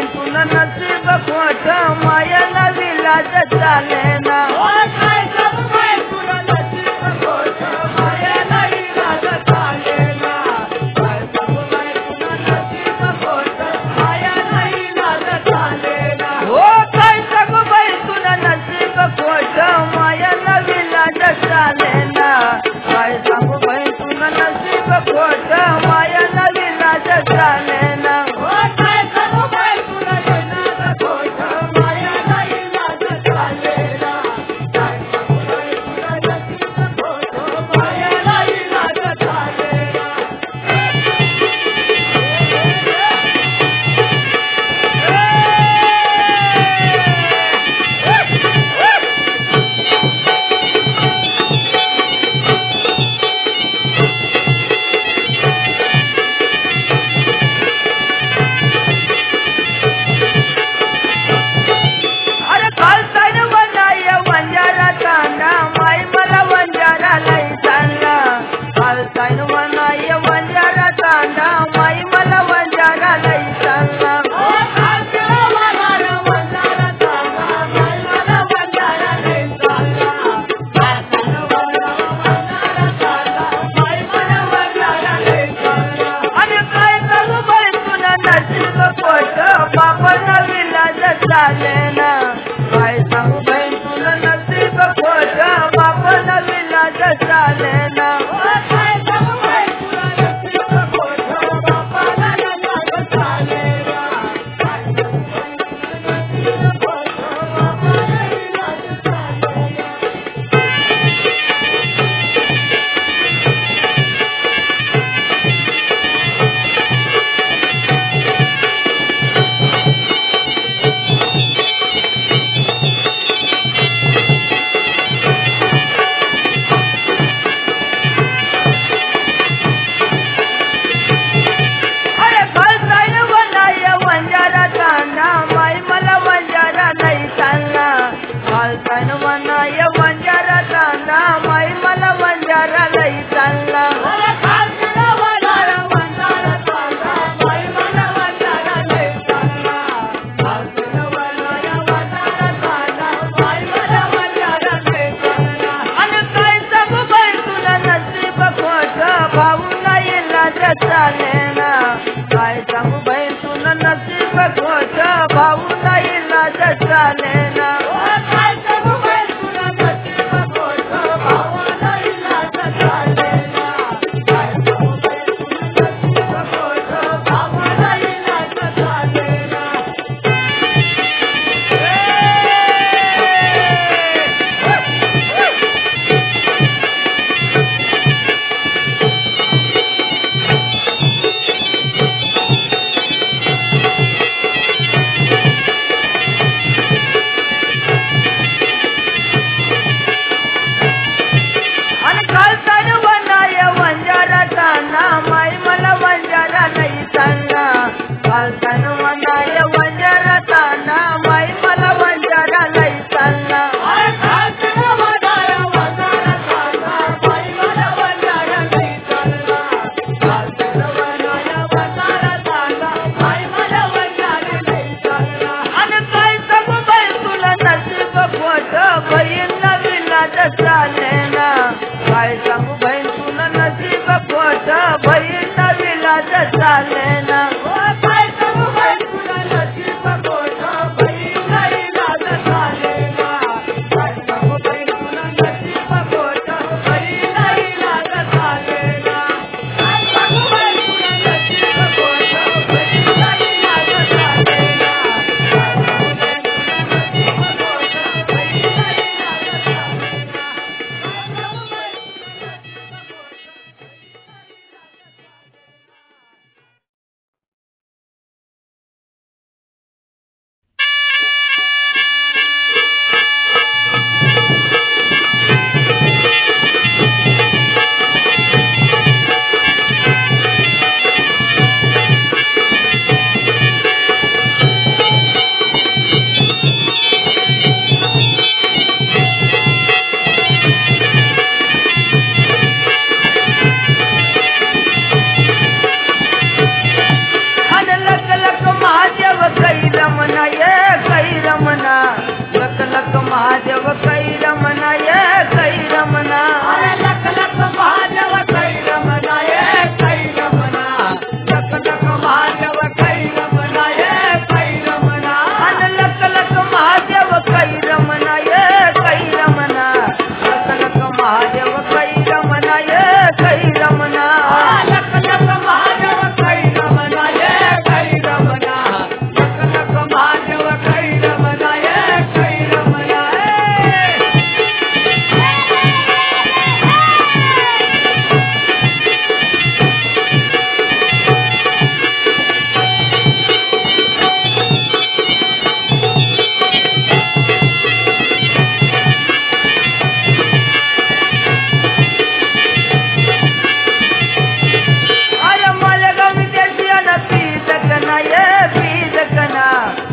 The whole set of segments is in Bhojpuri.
तुन नसीब खोट माया न विलाज चालेना काय सांगू बाई तुन नसीब खोट माया न विलाज चालेना काय सांगू बाई तुन नसीब खोट माया न विलाज चालेना हो काय सांगू बाई तुन नसीब खोट माया न विलाज चालेना काय सांगू बाई तुन नसीब खोट माया न विलाज चालेना हो काय सांगू बाई तुन नसीब खोट माया न विलाज चालेना काय सांगू बाई तुन नसीब खोट माया न विलाज चालेना अरे कालतान बनाय वंजारा तांडा माई मला वंजारा लई चालला कालतान बनाय वंजारा तांडा माई मला वंजारा लई चालला ओ कालतान बनाय वंजारा तांडा माई मला वंजारा लई चालला कालतान बनाय वंजारा तांडा माई मला वंजारा लई चालला अरे काय सांगू बाई तुला नसीब खोट बाप न विलाज चालेना काय सांगू बाई तुला नसीब खोट बाप न विलाज चालेना काय सांगू बाई तुला नसीब खोट बाप न विलाज चालेना काय सांगू बाई तुला नसीब खोट बाप न विलाज चालेना अरे कालतान बनाय वंजारा तांडा माई मला वंजारा नाही चालला कालतान बनाय वंजारा तांडा माई मला वंजारा नाही चालला कालतान बनाय वंजारा तांडा माई मला वंजारा नाही चालला कालतान बनाय वंजारा तांडा माई मला वंजारा नाही चालला आणि काय सांगू बाई तुला नसीब खोट भाऊ नाही लाज चालेना काय सांगू बाई तुला नसीब खोट भाऊ नाही लाज चालेना काय सांगू बाई तुला नसीब खोट भाऊ नाही लाज चालेना काय सांगू बाई तुला नसीब खोट भाऊ नाही लाज चालेना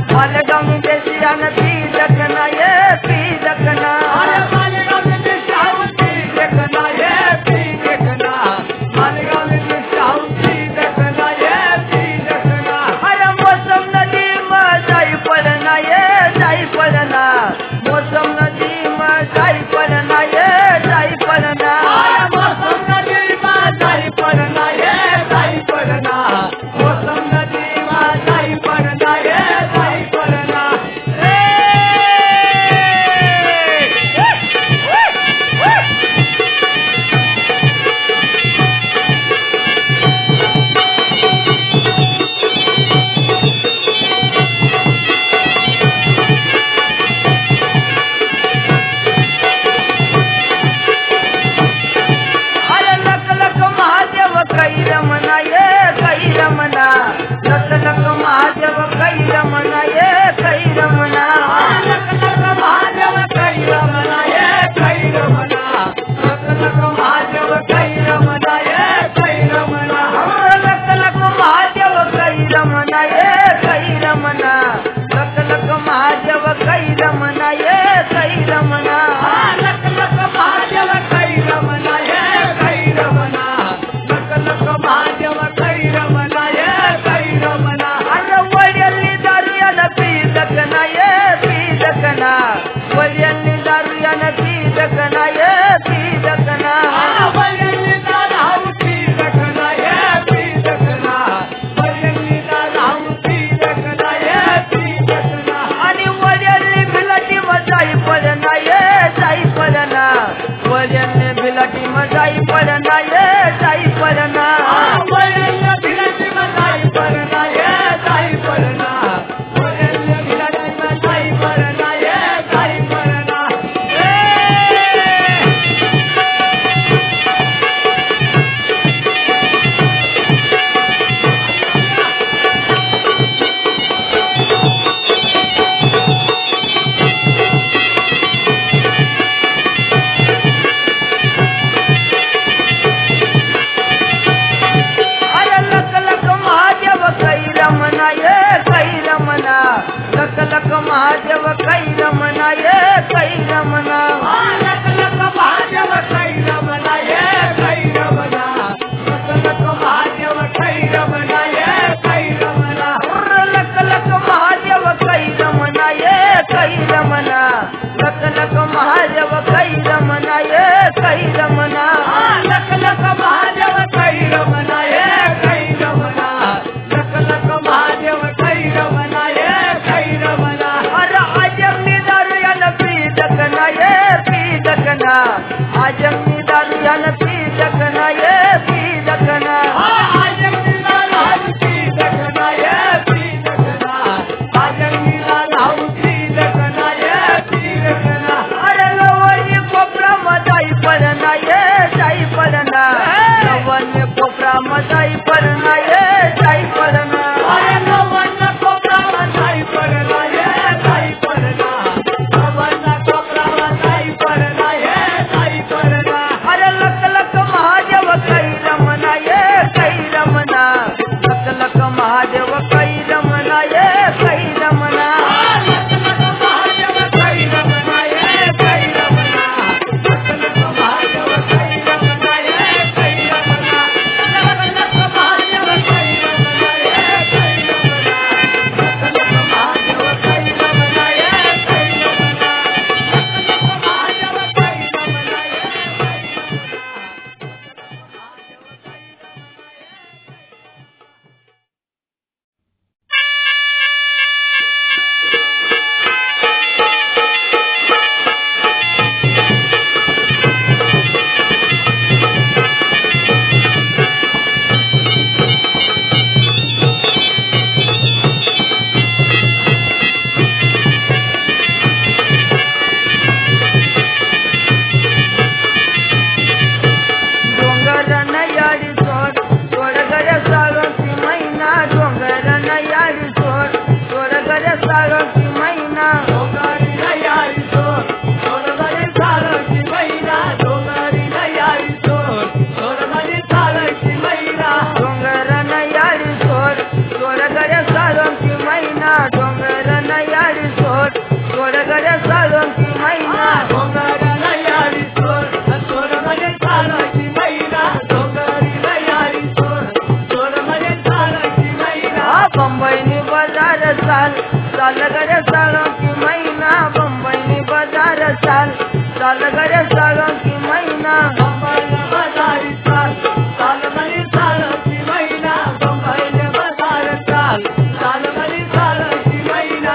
मालेगाव में देशियान पी देखना ये पी देखना मालेगाव में देशियान पी देखना ये पी देखना मालेगाव में देशियान पी देखना ये पी देखना अरे मौसम नदी में जाई पड़ना ये जाई पड़ना मौसम नदी में जाई पड़ना ये जाई पड़ना मौसम नदी में जाई पड़ना ये जाई पड़ना मौसम नदी में जाई पड़ना ये जाई पड़ना महादेव कई रमना ये कई रमना लक लक महादेव कई रमना ये कई रमना लक लक महादेव कई रमना ये कई रमना लक लक महादेव कई रमना ये कई रमना लक लक महादेव कई रमना ये कई रमना लक लक महादेव कई रमना ये कई रमना लक लक महादेव कई रमना ये कई रमना आजमनी दारुयान पी देखना ये पी देखना आजमनी दारुयान पी देखना ये पी देखना आजमनी दारुयान पी देखना ये पी देखना अरे लवनी कोपरा मदाई पड़ना ये जाई पड़ना लवनी कोपरा मदाई पड़ना ये जाई पड़ना अरे लवनी कोपरा मदाई पड़ना ये जाई पड़ना लवनी कोपरा मदाई पड़ना अरे लक लक महादेव कई रमना ये कई रमना लक लक महादेव कई रमना ये कई रमना लक लक महादेव कई रमना ये कई रमना लक लक महादेव कई रमना ये कई रमना लक लक महादेव कई रमना ये कई रमना लक लक महादेव कई रमना ये कई रमना लक लक महादेव कई रमना ये डोंगर गरे सालों की महीना बम्बई में बाजार साल साल गरे सालों की महीना बम्बई में बाजार साल साल भरी सालों की महीना बम्बई में बाजार साल साल भरी सालों की महीना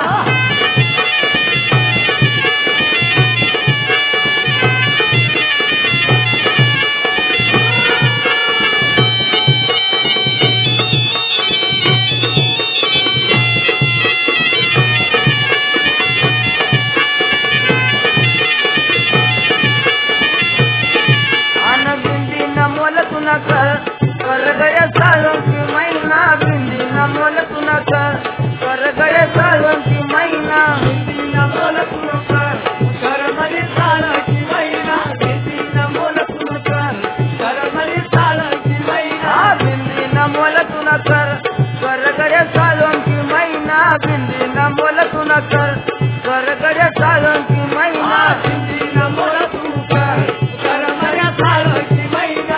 कर गए सालों की महीना बिंदी न मोल तू न कर गए सालों की महीना बिंदी न मोल तू न कर भरी सालों की महीना बिंदी न मोल तू न कर भरी सालों की महीना बिंदी न मोल तू न कर गए सालों की महीना बिंदी न मोल तू न कर गए सालों की महीना बिंदी न मोल तू कर भरी सालों की महीना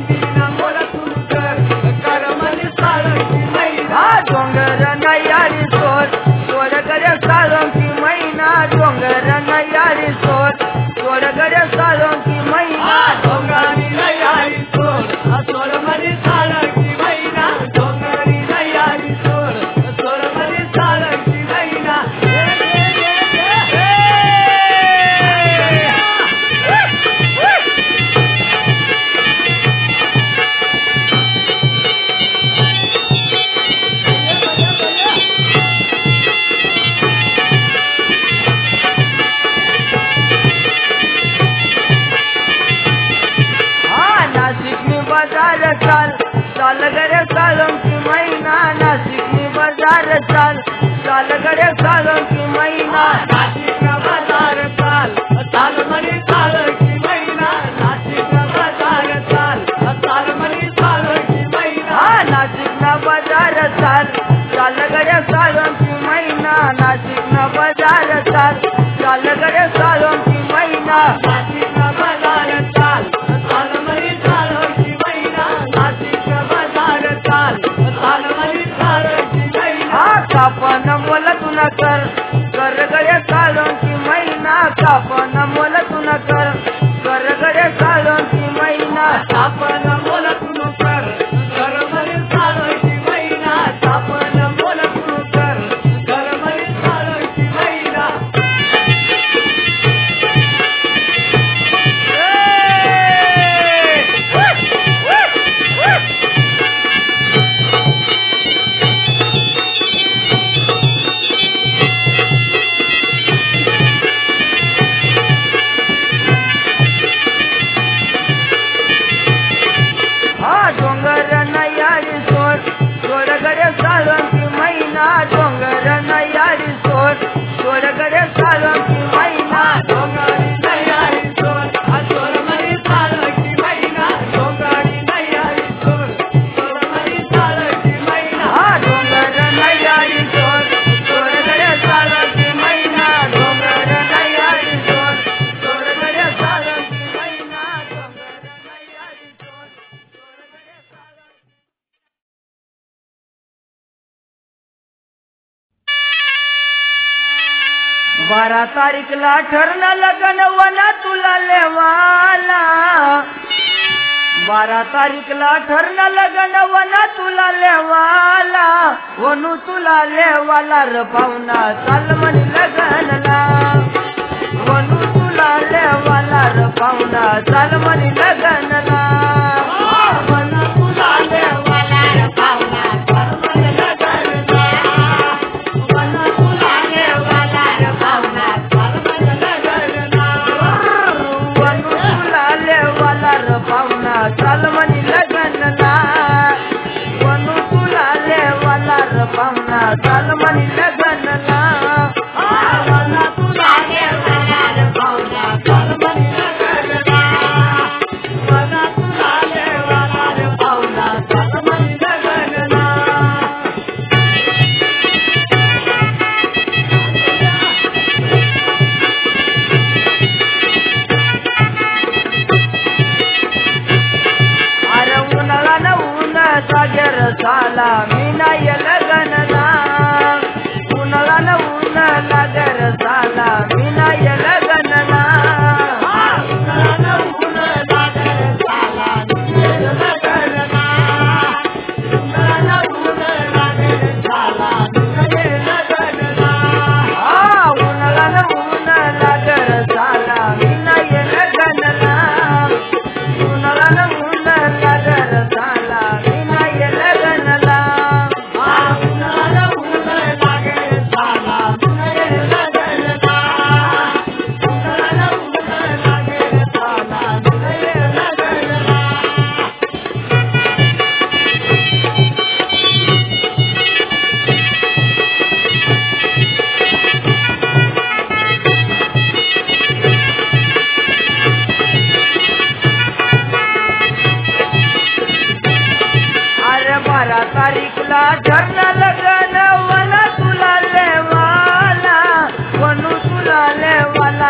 डोंगर नयारी सोर गरे सालों की महीना डोंगर नयारी सोर गरे सालों की महीना डोंगरी नयारी सोर भरी सालों की महीना डोंगरी नयारी सोर भरी सालों की महीना साल गरे सालों की महीना नासिक में बाजार साल गरे सालों की महीना नासिक में बाजार साल भरी सालों की महीना नासिक में बाजार साल भरी सालों की महीना नासिक में बाजार साल गरे सालों की महीना नासिक में बाजार साल गरे सालों की महीना नासिक में बाजार साल भरी सालों की महीना नासिक में बाजार साल भरी सालों की महीना कापन मोल तू न कर गए सालों की महीना कापन मोल तू न कर गए सालों की महीना कापन मोल तू न कर भरी सालों की महीना कापन मोल तू न कर भरी सालों की महीना डोंगर नयारी सोर गरे सालों की महीना डोंगर नयारी सोर गरे सालों की महीना डोंगरी नयारी सोर भरी सालों की महीना डोंगरी नयारी सोर भरी सालों की महीना डोंगर नयारी सोर गरे सालों की महीना डोंगर नयारी सोर गरे सालों की महीना डोंगर नयारी सोर गरे सालों 12 तारीखला ठरलं लग्न वना तुला लेवाला 12 तारीखला ठरलं लग्न वना तुला लेवाला वनू तुला लेवाला र पाहुणा चाल म्हणे लग्नला वनू तुला लेवाला र पाहुणा चाल म्हणे लग्नला वनू तुला लेवाला र पाहुणा चाल म्हणे लग्नला वनू तुला लेवाला र पाहुणा चाल म्हणे लग्नला वनू तुला लेवाला र पाहुणा चाल म्हणे लग्नला वनू तुला लेवाला र पाहुणा चाल म्हणे लग्नला वनू तुला लेवाला र पाहुणा चाल म्हणे लग्नला वनू तुला लेवाला र पाहुणा चाल म्हणे लग्नला अरे उन्हाळा न ऊन सागर झाला मी नाही लग्नला उन्हाळा न ऊन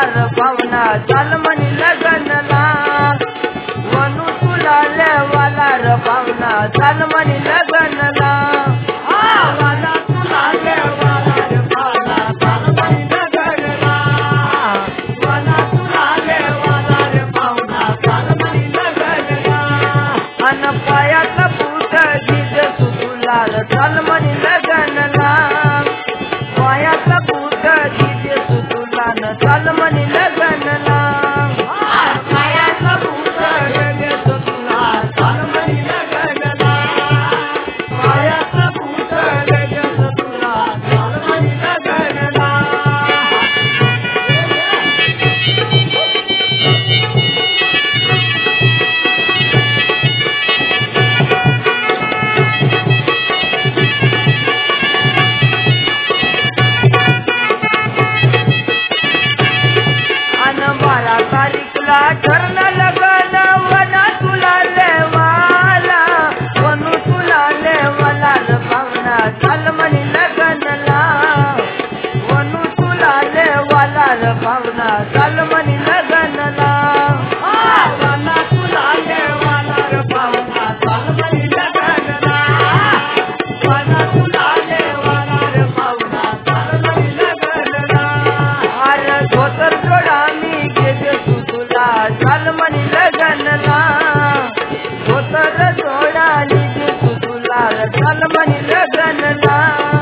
रे पाहुणा चाल म्हणी लग्नला वनू तुला लेवाला रे पाहुणा चाल म्हणी लग्नला वाला तुला लेवाला रे पाहुणा चाल म्हणी लग्नला वाला तुला लेवाला रे पाहुणा चाल म्हणी लग्नला अन पायातला बूट घे तुला रे चाल म्हणी लग्नला पायातला बूट घे तुला न चाल म्हणी लग्नला पायातला बूट घे तुला चाल म्हणी लग्नला पायातला बूट घे तुला चाल म्हणी लग्नला अन 12 तारीखला ठरलं लग्न वना तुला लेवाला वनू तुला लेवाला रे पाहुणा चाल म्हणी लग्नला वनू तुला लेवाला रे पाहुणा चाल म्हणी लग्नला वाला तुला लेवाला रे पाहुणा चाल म्हणी लग्नला वाला तुला लेवाला रे पाहुणा चाल म्हणी लग्नला अरे धोतर जोडा मी घेते तुला चाल म्हणी लग्नला धोतर जोडा मी घेते तुला चाल म्हणी लग्नला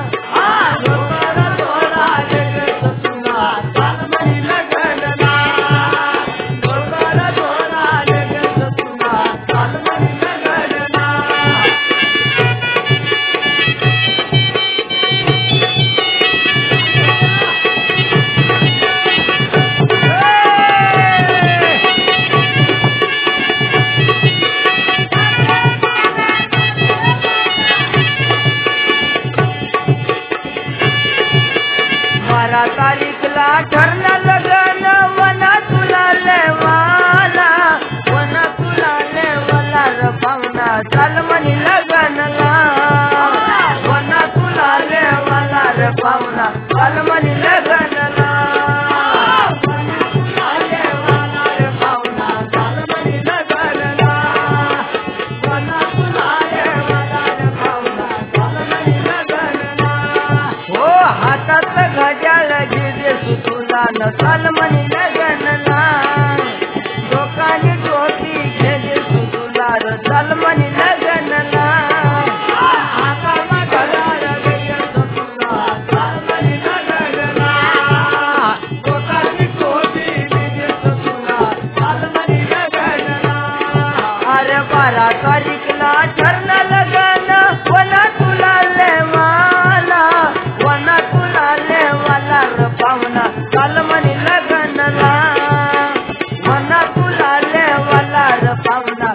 बारा तारीखला ठरलं लग्न वना तुला लेवाला वना तुला लेवाला रे पाहुणा चाल म्हणी लग्नला वना तुला लेवाला रे पाहुणा चाल म्हणी लग्नला हो हातात घड्याळ घे तुला न चाल म्हणी लग्नला डोकानी टोपी घे तुला र चाल म्हणी लग्नला अरे 12 तारीखला ठरलं लग्न वना तुला लेवाला वना तुला लेवाला रे पाहुणा चाल म्हणी लग्नला वना तुला लेवाला रे पाहुणा